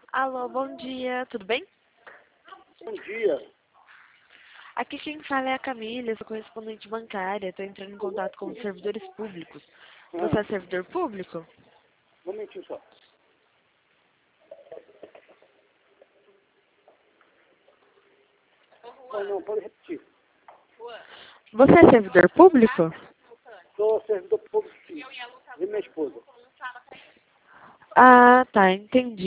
Alô, bom dia, tudo bem? Bom dia. Aqui quem fala é a Camila, eu sou correspondente bancária, estou entrando em contato com os servidores públicos. Você é servidor público? Um momentinho só. Não, pode repetir. Você é servidor público? Sou servidor público, sim. E minha esposa. Ah, tá, entendi.